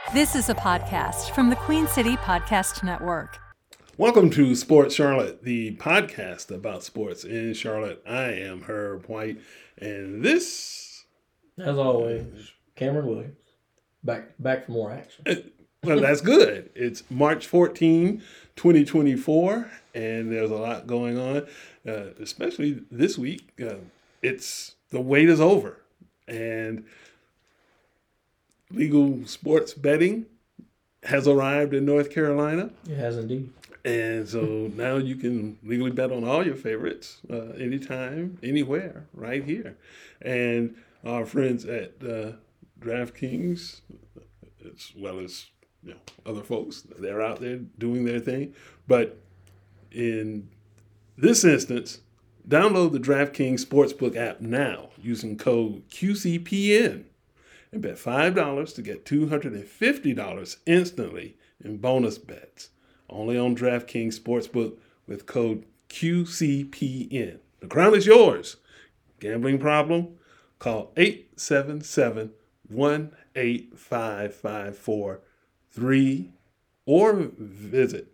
This is a podcast from the Queen City Podcast Network. Welcome to Sports Charlotte, the podcast about sports in Charlotte. I am Herb White, and this, as always, Cameron Williams, back for more action. Well, that's good. It's March 14, 2024, and there's a lot going on, especially this week. It's the wait is over, and legal sports betting has arrived in North Carolina. It has indeed. And so now you can legally bet on all your favorites anytime, anywhere, right here. And our friends at DraftKings, as well as other folks, they're out there doing their thing. But in this instance, download the DraftKings Sportsbook app now using code QCPN and bet $5 to get $250 instantly in bonus bets. Only on DraftKings Sportsbook with code QCPN. The crown is yours. Gambling problem? Call 877-185-5443 or visit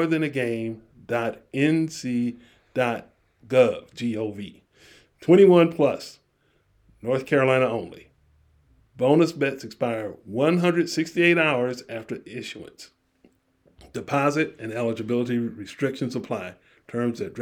morethanagame.nc.gov. G-O-V. 21 plus. North Carolina only. Bonus bets expire 168 hours after issuance. Deposit and eligibility restrictions apply. Terms at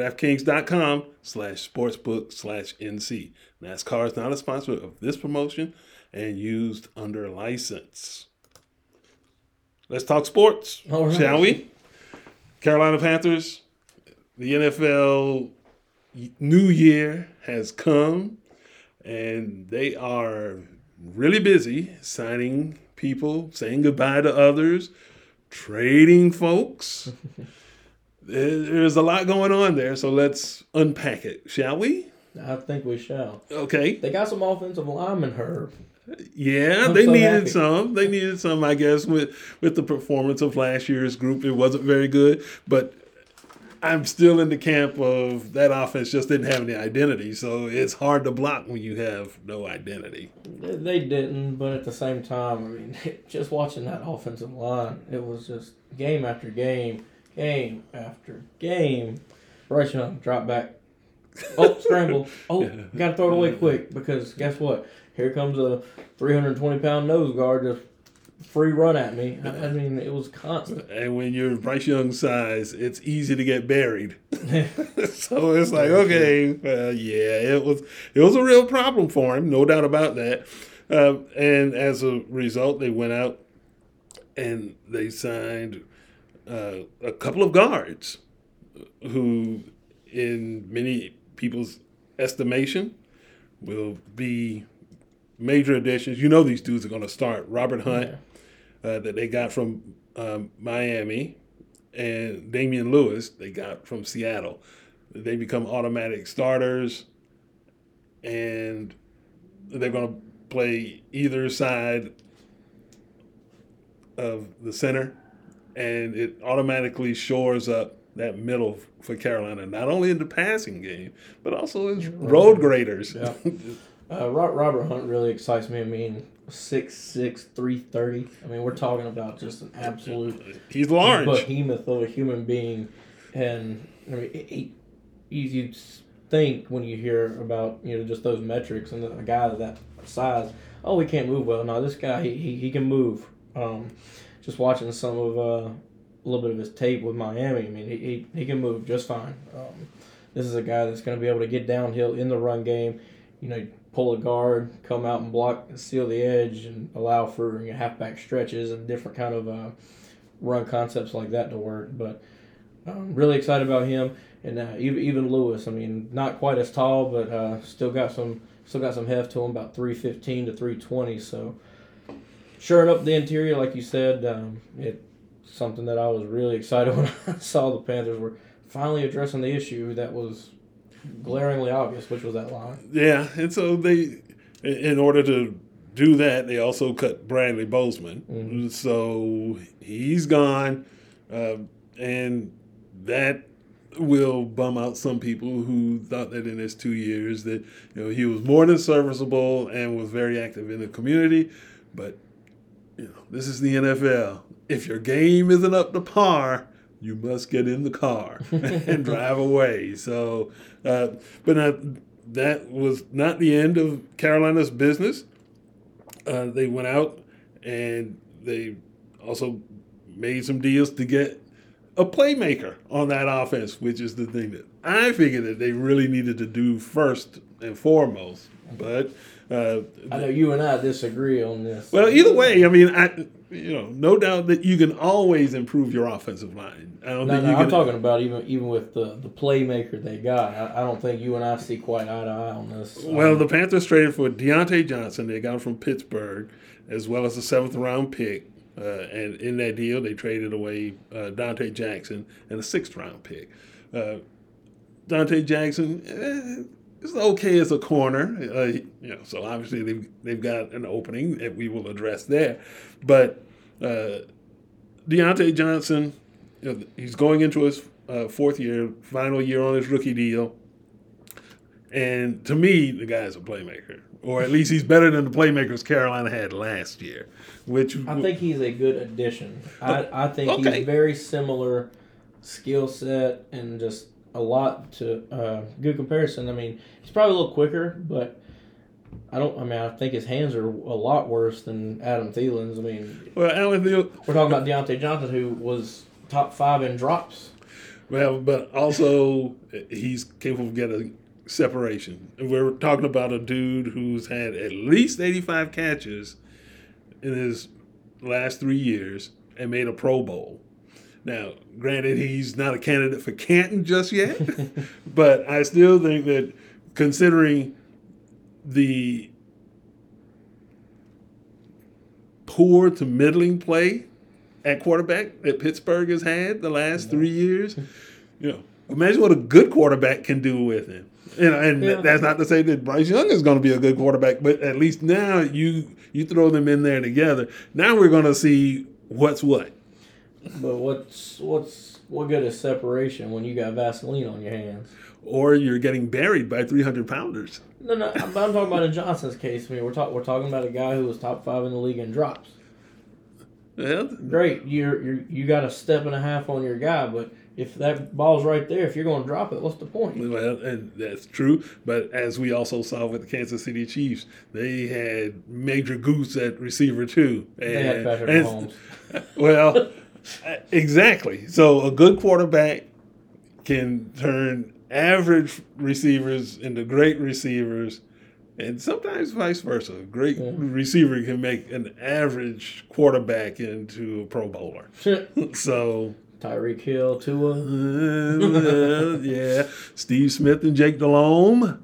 DraftKings.com/sportsbook/NC. NASCAR is not a sponsor of this promotion and used under license. Let's talk sports, shall we? Carolina Panthers, the NFL new year has come, and they are really busy signing people, saying goodbye to others, trading folks. There's a lot going on there, so let's unpack it, shall we? I think we shall. Okay. They got some offensive linemen, Herb. Yeah, they needed some. They needed some, I guess, with the performance of last year's group. It wasn't very good, but I'm still in the camp of that offense just didn't have any identity, so it's hard to block when you have no identity. They didn't, but at the same time, I mean, just watching that offensive line, it was just game after game after game. Bryce Young dropped back. Oh, scramble. Oh, got to throw it away quick because guess what? Here comes a 320-pound nose guard just free run at me. I mean, it was constant. And when you're Bryce Young's size, it's easy to get buried. So it's like, okay, it was a real problem for him, no doubt about that. And as a result, they went out and they signed a couple of guards who, in many people's estimation, will be major additions. You know these dudes are going to start. Robert Hunt, that they got from Miami, and Damian Lewis they got from Seattle. They become automatic starters, and they're going to play either side of the center, and it automatically shores up that middle for Carolina, not only in the passing game, but also as road graders. Yeah. Robert Hunt really excites me. I mean, 6'6", 330. I mean, we're talking about just an absolute he's large behemoth of a human being. And I mean, you think when you hear about just those metrics and a guy of that size, oh, he can't move well. No, this guy he can move. Just watching some of a little bit of his tape with Miami, I mean, he can move just fine. This is a guy that's going to be able to get downhill in the run game. Pull a guard, come out and block, seal the edge, and allow for halfback stretches and different kind of run concepts like that to work. But I'm really excited about him, and even Lewis. I mean, not quite as tall, but still got some heft to him, about 315 to 320. So shoring up the interior, like you said, it's something that I was really excited when I saw the Panthers were finally addressing the issue that was glaringly obvious, which was that line. Yeah, and so they, in order to do that, they also cut Bradley Bozeman. Mm-hmm. So he's gone, and that will bum out some people who thought that in his 2 years that he was more than serviceable and was very active in the community, but this is the NFL. If your game isn't up to par, you must get in the car and drive away. So, that was not the end of Carolina's business. They went out and they also made some deals to get a playmaker on that offense, which is the thing that I figured that they really needed to do first and foremost. But I know you and I disagree on this. well, either way, I mean, no doubt that you can always improve your offensive line. I'm talking about even with the playmaker they got. I don't think you and I see quite eye to eye on this. Well, the Panthers traded for Deontay Johnson. They got him from Pittsburgh, as well as a 7th-round pick. And in that deal, they traded away Dante Jackson and a 6th-round pick. Dante Jackson is okay as a corner, so obviously they've got an opening that we will address there. But Deontay Johnson, he's going into his final year on his rookie deal. And to me, the guy's a playmaker. Or at least he's better than the playmakers Carolina had last year. I think he's a good addition. I think he's very similar skill set and just a lot to good comparison. I mean, he's probably a little quicker, but I think his hands are a lot worse than Adam Thielen's. I mean, Adam Thielen, we're talking about Deontay Johnson, who was top 5 in drops. Well, but also he's capable of getting separation. We're talking about a dude who's had at least 85 catches in his last 3 years and made a Pro Bowl. Now, granted, he's not a candidate for Canton just yet, but I still think that considering the poor to middling play at quarterback that Pittsburgh has had the last 3 years, imagine what a good quarterback can do with him. That's not to say that Bryce Young is going to be a good quarterback, but at least now you throw them in there together. Now we're going to see what's what. But what good is separation when you got Vaseline on your hands? Or you're getting buried by 300-pounders. No, I'm talking about in Johnson's case. I mean, we're talking about a guy who was top 5 in the league in drops. Yeah. Great, you got a step and a half on your guy, but if that ball's right there, if you're going to drop it, what's the point? Well, and that's true. But as we also saw with the Kansas City Chiefs, they had Major Goose at receiver too. They had Patrick Mahomes. Well, exactly. So a good quarterback can turn average receivers into great receivers, and sometimes vice versa. A great receiver can make an average quarterback into a Pro Bowler. So Tyreek Hill, Tua. Yeah. Steve Smith and Jake Delhomme.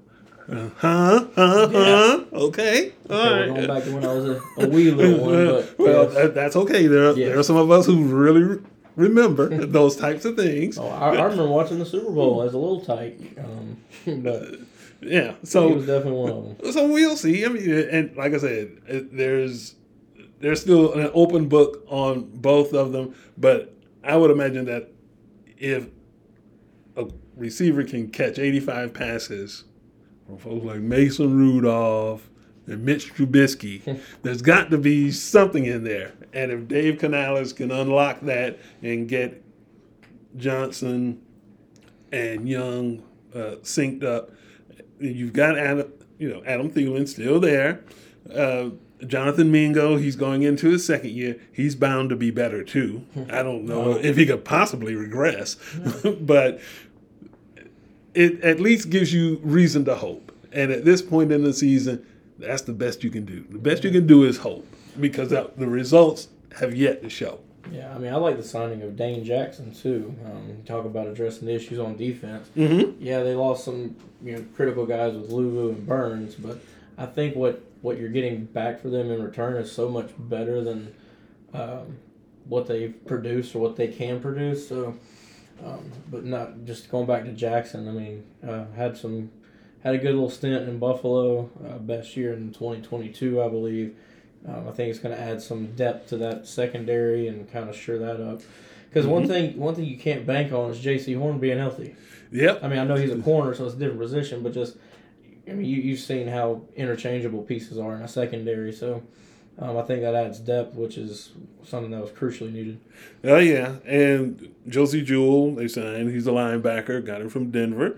Okay. All right. Going back to when I was a wee little one. But that's okay. There are some of us who really remember those types of things. Oh, I remember watching the Super Bowl as a little tyke. But yeah. So he was definitely one of them. So we'll see. I mean, and like I said, there's still an open book on both of them, but I would imagine that if a receiver can catch 85 passes from folks like Mason Rudolph and Mitch Trubisky, there's got to be something in there. And if Dave Canales can unlock that and get Johnson and Young synced up, you've got Adam Thielen still there. Jonathan Mingo, he's going into his second year. He's bound to be better too. I don't know if he could possibly regress, but it at least gives you reason to hope. And at this point in the season, that's the best you can do. The best you can do is hope, because the results have yet to show. Yeah, I mean, I like the signing of Dane Jackson too. Talk about addressing the issues on defense. Mm-hmm. Yeah, they lost some critical guys with Luvu and Burns, but I think what you're getting back for them in return is so much better than what they've produced or what they can produce. So, but not just going back to Jackson. I mean, had a good little stint in Buffalo, best year in 2022, I believe. I think it's going to add some depth to that secondary and kind of shore that up. Because one thing you can't bank on is J.C. Horn being healthy. Yep. I mean, I know he's a corner, so it's a different position, but just, I mean, you've seen how interchangeable pieces are in a secondary. So I think that adds depth, which is something that was crucially needed. Oh, yeah. And Josie Jewell, they signed. He's a linebacker, got him from Denver.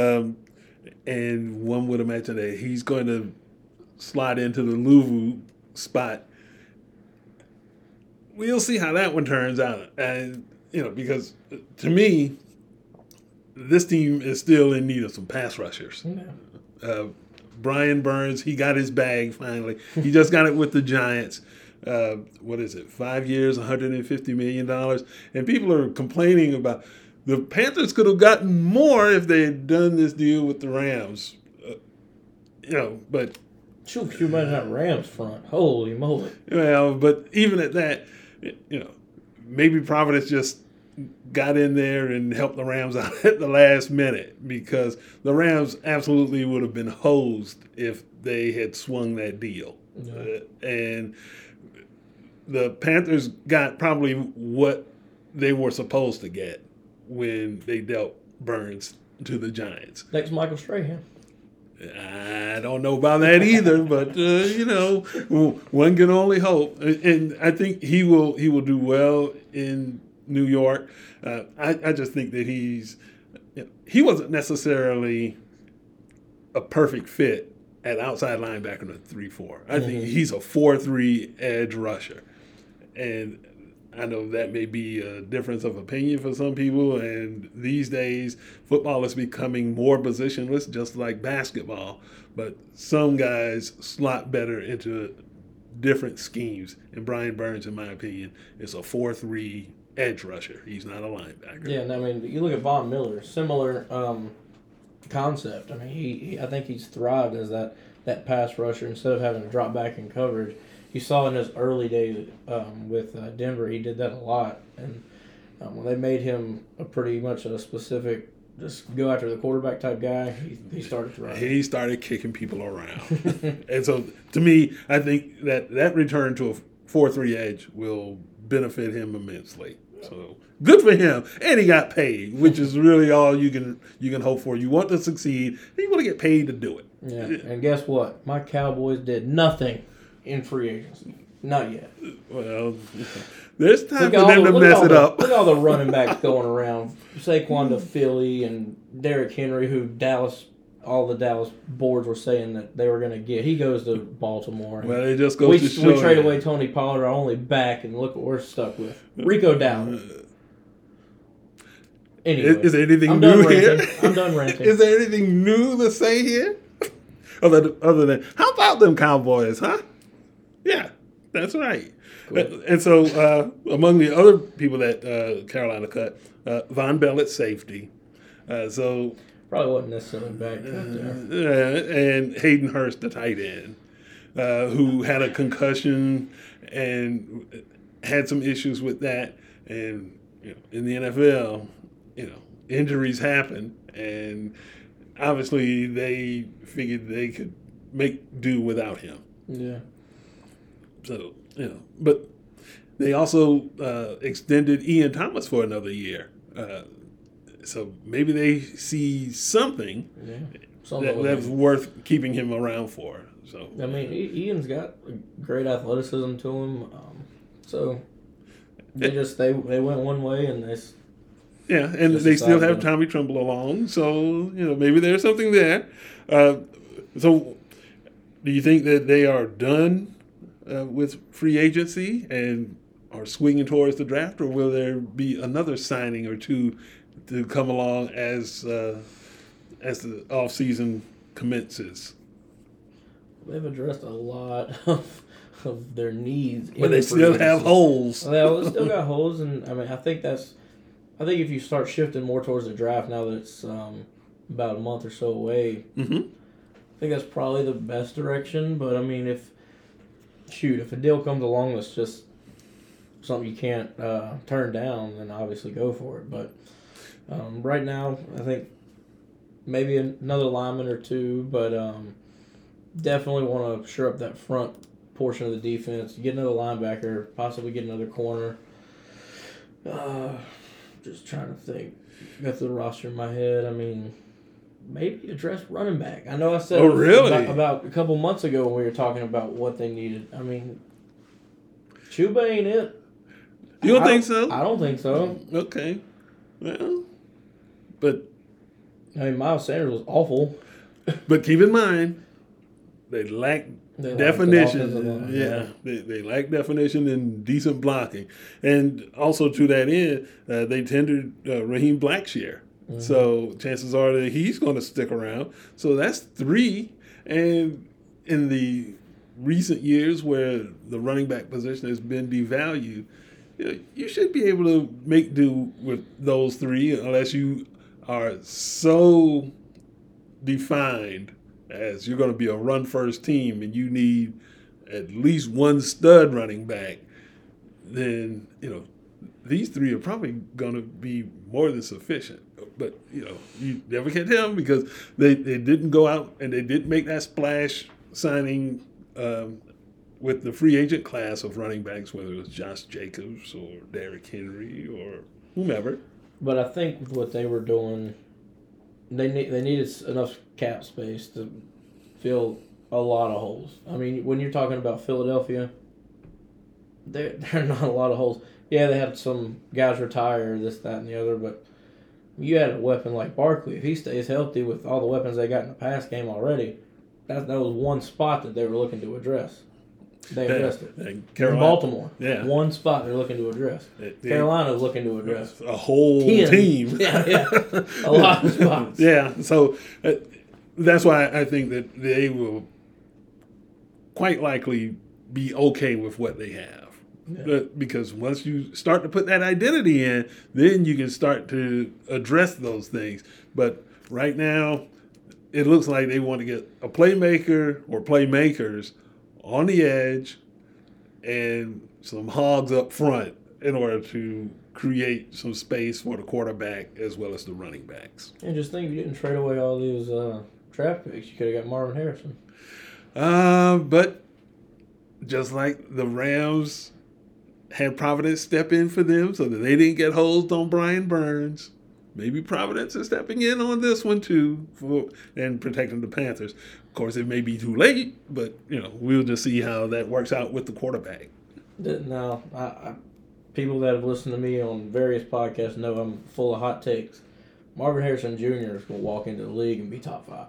And one would imagine that he's going to slide into the Louvu spot. We'll see how that one turns out. And, because to me, this team is still in need of some pass rushers. Yeah. Brian Burns, he got his bag finally. He just got it with the Giants. What is it? 5 years, $150 million. And people are complaining about the Panthers could have gotten more if they had done this deal with the Rams. But Shoot, you imagine that Rams front. Holy moly. well, but even at that, maybe Providence just got in there and helped the Rams out at the last minute, because the Rams absolutely would have been hosed if they had swung that deal. Yeah. And the Panthers got probably what they were supposed to get when they dealt Burns to the Giants. Next Michael Strahan. I don't know about that either, but one can only hope. And I think he will do well in New York. I just think that he wasn't necessarily a perfect fit at outside linebacker in a 3-4. I think he's a 4-3 edge rusher, and I know that may be a difference of opinion for some people, and these days football is becoming more positionless, just like basketball. But some guys slot better into different schemes, and Brian Burns, in my opinion, is a 4-3 edge rusher. He's not a linebacker. Yeah, and I mean, you look at Von Miller, similar concept. I mean, I think he's thrived as that pass rusher instead of having to drop back in coverage. You saw in his early days with Denver, he did that a lot. And when they made him pretty much a specific, just go after the quarterback type guy, he started to run. He started kicking people around. And so, to me, I think that return to a 4-3 edge will benefit him immensely. So, good for him. And he got paid, which is really all you can hope for. You want to succeed, and you want to get paid to do it. Yeah, and guess what? My Cowboys did nothing in free agency. Not yet. Well, there's time for them to mess it up. Look at all the running backs going around. Saquon to Philly and Derrick Henry, who all the Dallas boards were saying that they were going to get. He goes to Baltimore. Well, it just goes to show. We trade away Tony Pollard, our only back, and look what we're stuck with. Rico Dowdle. Anyway, is there anything new here? I'm done ranting. Is there anything new to say here? Other than, how about them Cowboys, huh? Yeah, that's right. Cool. And so among the other people that Carolina cut, Von Bell at safety. So probably wasn't necessarily back there. And Hayden Hurst, the tight end, who had a concussion and had some issues with that. And in the NFL, injuries happen, and obviously they figured they could make do without him. Yeah. So, but they also extended Ian Thomas for another year. So maybe they see something that's worth keeping him around for. So I mean, Ian's got great athleticism to him. So they went one way and and they still have Tommy Tremble along. So maybe there's something there. So do you think that they are done with free agency and are swinging towards the draft, or will there be another signing or two to come along as the offseason commences? They've addressed a lot of their needs, but they still have holes. Well, they still got holes, and I mean, I think if you start shifting more towards the draft now that it's about a month or so away, I think that's probably the best direction. But I mean, if a deal comes along that's just something you can't turn down, then obviously go for it. But right now, I think maybe another lineman or two, but definitely want to shore up that front portion of the defense, get another linebacker, possibly get another corner. Just trying to think. Got the roster in my head. I mean, maybe address running back. I know I said really? about a couple months ago when we were talking about what they needed. I mean, Chuba ain't it. You don't think so? I don't think so. Okay. Well, but I mean, Miles Sanders was awful. But keep in mind, they lack They lack definition. the offensive line, Yeah, they lack definition and decent blocking. And also to that end, they tendered Raheem Blackshear. Mm-hmm. So chances are that he's going to stick around. So that's 3. And in the recent years where the running back position has been devalued, you should be able to make do with those 3 unless you are so defined as you're going to be a run-first team and you need at least one stud running back. Then, these 3 are probably going to be more than sufficient. But, you never can tell because they didn't go out and they didn't make that splash signing with the free agent class of running backs, whether it was Josh Jacobs or Derrick Henry or whomever. But I think with what they were doing, they needed enough cap space to fill a lot of holes. I mean, when you're talking about Philadelphia, there are not a lot of holes. Yeah, they had some guys retire, this, that, and the other, but you had a weapon like Barkley. If he stays healthy with all the weapons they got in the pass game already, that was one spot that they were looking to address. They addressed it. In Baltimore, one spot they're looking to address. Carolina's looking to address a whole team. Yeah, a lot of spots. Yeah, so that's why I think that they will quite likely be okay with what they have. Yeah. Because once you start to put that identity in, then you can start to address those things. But right now, it looks like they want to get a playmaker or playmakers on the edge and some hogs up front in order to create some space for the quarterback as well as the running backs. And just think, you didn't trade away all these draft picks. You could have got Marvin Harrison. But just like the Rams had Providence step in for them so that they didn't get hosed on Brian Burns, maybe Providence is stepping in on this one too and protecting the Panthers. Of course, it may be too late, but we'll just see how that works out with the quarterback. Now, people that have listened to me on various podcasts know I'm full of hot takes. Marvin Harrison Jr. is going to walk into the league and be top 5.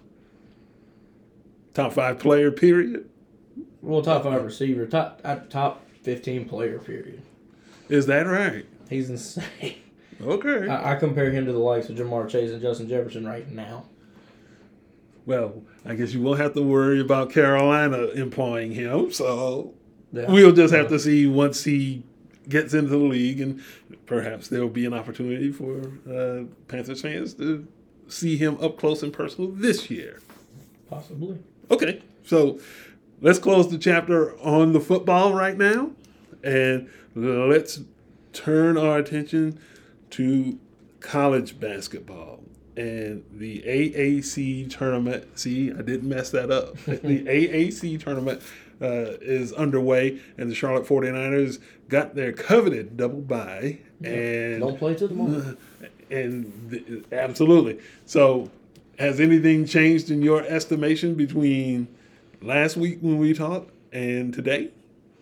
Top 5 player, period? Well, top 5 receiver, top 15 player, period. Is that right? He's insane. Okay. I compare him to the likes of Jamar Chase and Justin Jefferson right now. Well, I guess you won't have to worry about Carolina employing him, so we'll just have to see once he gets into the league, and perhaps there will be an opportunity for Panthers fans to see him up close and personal this year. Possibly. Okay, so let's close the chapter on the football right now, and let's turn our attention to college basketball and the AAC tournament. See, I didn't mess that up. The AAC tournament is underway, and the Charlotte 49ers got their coveted double bye. And don't play till tomorrow. Absolutely. So has anything changed in your estimation between last week when we talked and today?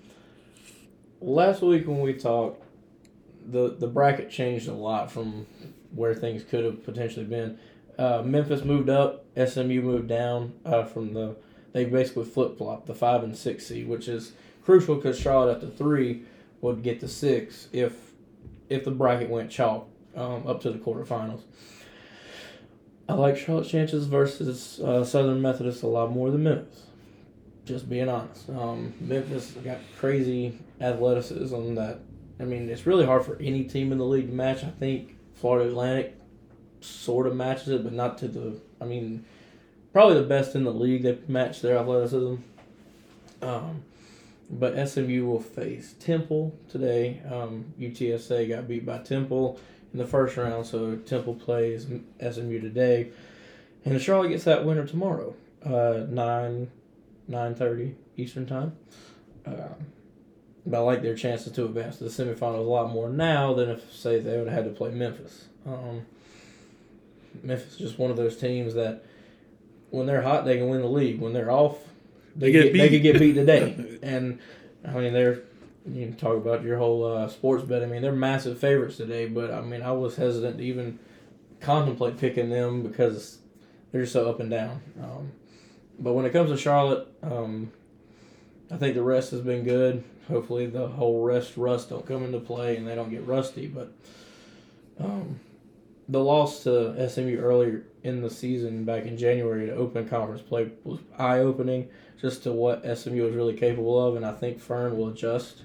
Last week when we talked, the bracket changed a lot from where things could have potentially been. Memphis moved up, SMU moved down they basically flip-flopped the 5 and 6 seed, which is crucial because Charlotte at the 3 would get the 6 if the bracket went chalk up to the quarterfinals. I like Charlotte's chances versus Southern Methodist a lot more than Memphis. Just being honest. Memphis got crazy athleticism that, I mean, it's really hard for any team in the league to match. I think Florida Atlantic sort of matches it, but not to probably the best in the league that match their athleticism. But SMU will face Temple today. UTSA got beat by Temple in the first round, so Temple plays SMU today. And Charlotte gets that winner tomorrow, 9:30 Eastern time. But I like their chances to advance to the semifinals a lot more now than if, say, they would have had to play Memphis. Memphis is just one of those teams that when they're hot, they can win the league. When they're off, they could get beat today. And, I mean, they're you can talk about your whole sports bet. I mean, they're massive favorites today, but I mean, I was hesitant to even contemplate picking them because they're just so up and down. But when it comes to Charlotte, I think the rest has been good. Hopefully, the whole rust don't come into play and they don't get rusty. But the loss to SMU earlier in the season, back in January, to open conference play was eye-opening just to what SMU was really capable of, and I think Fern will adjust.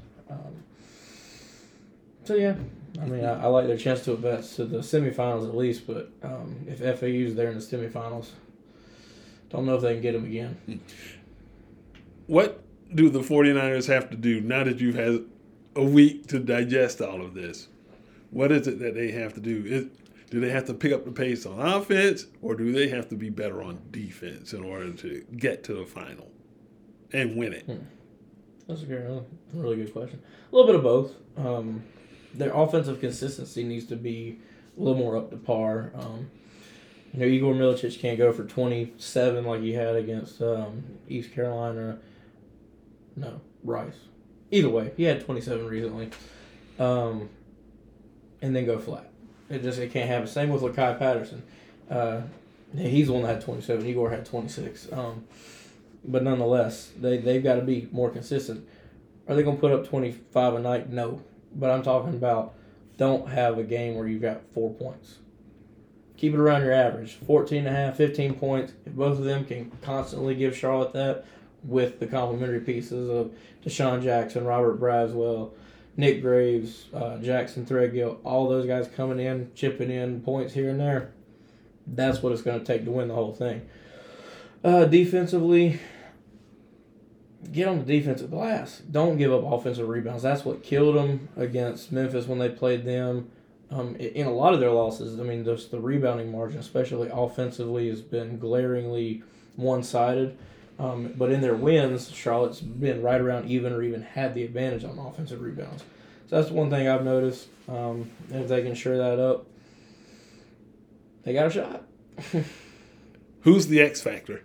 So, yeah, I mean, I like their chance to advance to the semifinals at least, but if FAU's there in the semifinals, don't know if they can get them again. What do the 49ers have to do now that you've had a week to digest all of this? What is it that they have to do? Do they have to pick up the pace on offense, or do they have to be better on defense in order to get to the final and win it? That's a really good question. A little bit of both. Their offensive consistency needs to be a little more up to par. Igor Milicic can't go for 27 like he had against East Carolina. No, Rice. Either way, he had 27 recently. And then go flat. It can't happen. Same with Lakai Patterson. He's the one that had 27. Igor had 26. But nonetheless, they've got to be more consistent. Are they going to put up 25 a night? No. But I'm talking about don't have a game where you've got 4 points. Keep it around your average. 14.5, 15 points. If both of them can constantly give Charlotte that with the complementary pieces of Deshaun Jackson, Robert Braswell, Nick Graves, Jackson Threadgill, all those guys coming in, chipping in points here and there, that's what it's going to take to win the whole thing. Defensively, get on the defensive glass. Don't give up offensive rebounds. That's what killed them against Memphis when they played them. In a lot of their losses, I mean, just the rebounding margin, especially offensively, has been glaringly one-sided. But in their wins, Charlotte's been right around even or even had the advantage on offensive rebounds. So that's one thing I've noticed. And if they can shore that up, they got a shot. Who's the X factor?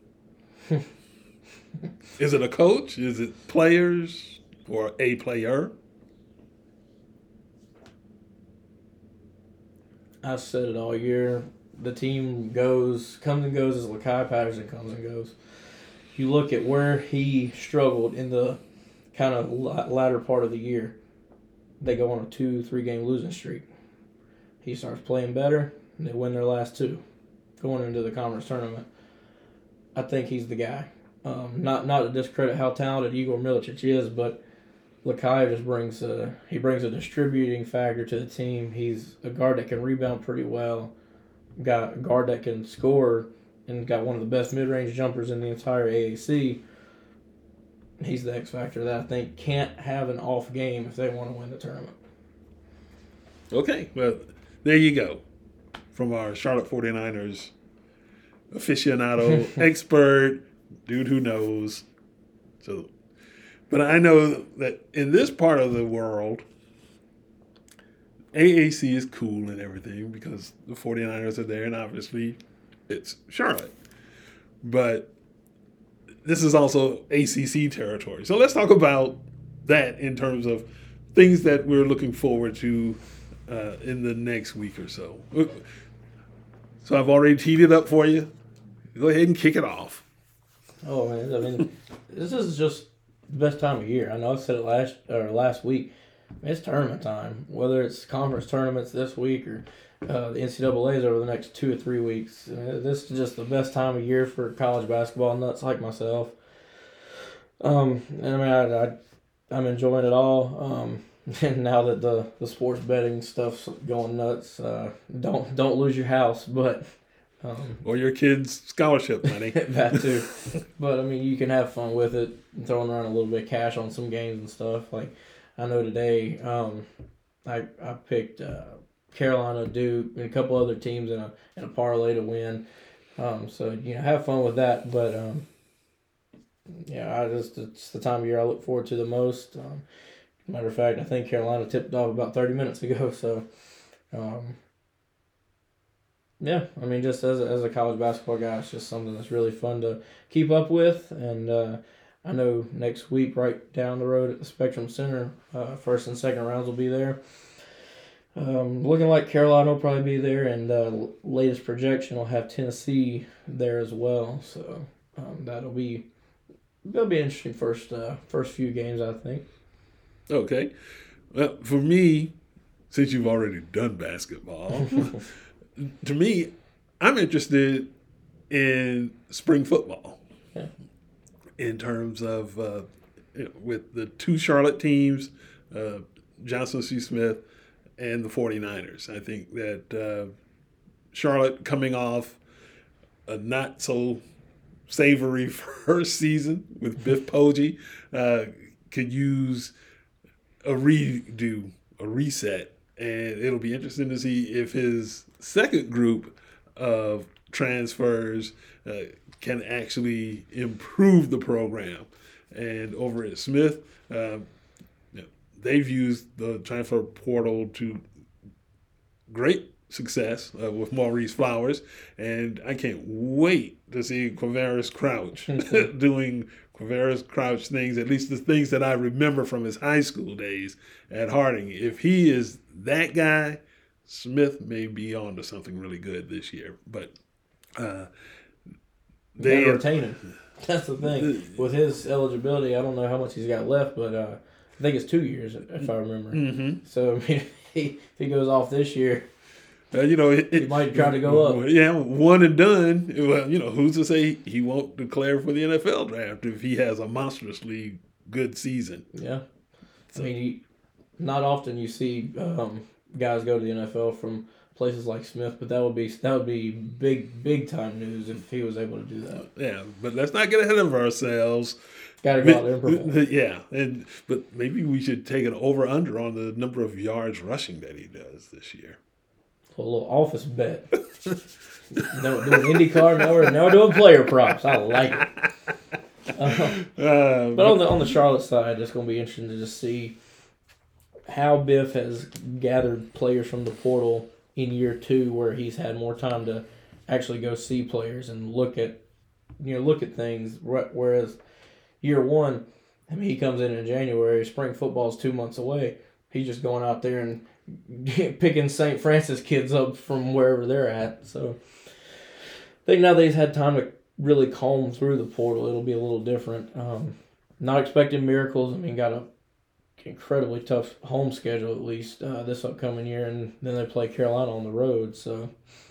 Is it a coach? Is it players or a player? I've said it all year. The team comes and goes as Lakai Patterson comes and goes. You look at where he struggled in the kind of latter part of the year. They go on a 2-3 game losing streak. He starts playing better, and they win their last 2 going into the conference tournament. I think he's the guy. Not to discredit how talented Igor Milicic is, but Lakai just brings a distributing factor to the team. He's a guard that can rebound pretty well, got a guard that can score, and got one of the best mid-range jumpers in the entire AAC. He's the X factor that I think can't have an off game if they want to win the tournament. Okay, well, there you go. From our Charlotte 49ers aficionado, expert, dude who knows. So, but I know that in this part of the world, AAC is cool and everything because the 49ers are there, and obviously it's Charlotte. But this is also ACC territory. So let's talk about that in terms of things that we're looking forward to in the next week or so. So I've already teed it up for you. Go ahead and kick it off. Oh, man. I mean, this is just the best time of year. I know I said it last week. It's tournament time. Whether it's conference tournaments this week or the NCAA's over the next 2 or 3 weeks. This is just the best time of year for college basketball nuts like myself. And I mean, I'm enjoying it all. And now that the sports betting stuff's going nuts, don't lose your house, but or your kid's scholarship money. That too. But I mean, you can have fun with it, throwing around a little bit of cash on some games and stuff. Like I know today, I picked Carolina, Duke, and a couple other teams in a parlay to win. So have fun with that. But it's the time of year I look forward to the most. Matter of fact, I think Carolina tipped off about 30 minutes ago. So, I mean, just as a college basketball guy, it's just something that's really fun to keep up with. And I know next week, right down the road at the Spectrum Center, first and second rounds will be there. Looking like Carolina will probably be there, and latest projection will have Tennessee there as well. So that'll be interesting first few games, I think. Okay. Well, for me, since you've already done basketball, to me, I'm interested in spring football. Yeah. In terms of with the two Charlotte teams, Johnson C. Smith and the 49ers. I think that Charlotte, coming off a not so savory first season with Biff Poggi, could use a redo, a reset, and it'll be interesting to see if his second group of transfers can actually improve the program. And over at Smith, they've used the transfer portal to great success with Maurice Flowers, and I can't wait to see Quavaris Crouch doing Quavaris Crouch things, at least the things that I remember from his high school days at Harding. If he is that guy, Smith may be on to something really good this year. But they retain him. That's the thing. With his eligibility, I don't know how much he's got left, but I think it's 2 years, if I remember. Mm-hmm. So, I mean, if he goes off this year, he might try to go up. Yeah, one and done. Well, who's to say he won't declare for the NFL draft if he has a monstrously good season? Yeah. So. I mean, not often you see guys go to the NFL from places like Smith, but that would be big time news if he was able to do that. Yeah, but let's not get ahead of ourselves. Got to go out there and perform. Yeah, but maybe we should take an over/under on the number of yards rushing that he does this year. A little office bet. Doing IndyCar, now we're doing player props. I like it. But on the Charlotte side, it's going to be interesting to just see how Biff has gathered players from the portal in year 2, where he's had more time to actually go see players and look at things. Whereas year 1, I mean, he comes in January. Spring football's 2 months away. He's just going out there and picking St. Francis kids up from wherever they're at. So I think now that he's had time to really comb through the portal, it'll be a little different. Not expecting miracles. I mean, got a incredibly tough home schedule at least this upcoming year, and then they play Carolina on the road. So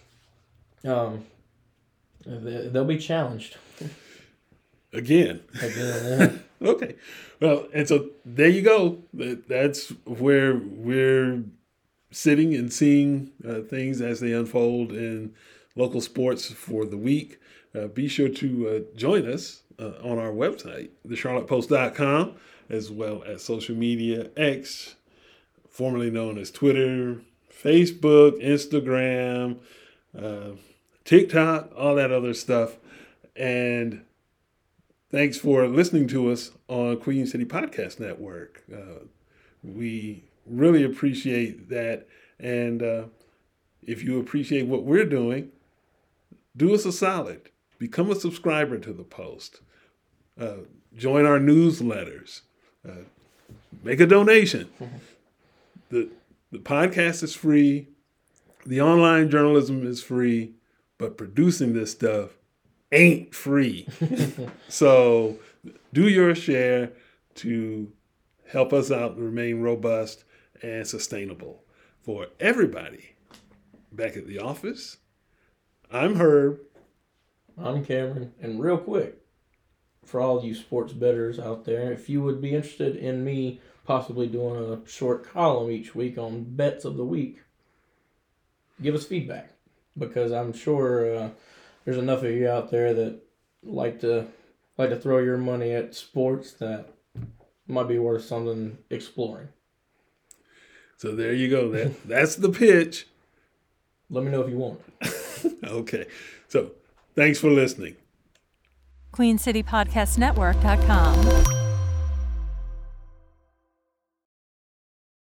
they'll be challenged. Again. Yeah. Okay. Well, and so there you go. That's where we're sitting and seeing things as they unfold in local sports for the week. Be sure to join us on our website, thecharlottepost.com, as well as social media, X, formerly known as Twitter, Facebook, Instagram, TikTok, all that other stuff. And thanks for listening to us on Queen City Podcast Network. We really appreciate that. And if you appreciate what we're doing, do us a solid. Become a subscriber to the Post. Join our newsletters. Make a donation. The podcast is free. The online journalism is free. But producing this stuff ain't free. So do your share to help us out and remain robust and sustainable for everybody. Back at the office, I'm Herb. I'm Cameron. And real quick, for all you sports bettors out there, if you would be interested in me possibly doing a short column each week on bets of the week, give us feedback, because I'm sure there's enough of you out there that like to throw your money at sports that might be worth something exploring. So there you go. That's the pitch. Let me know if you want. Okay. So thanks for listening. QueenCityPodcastNetwork.com.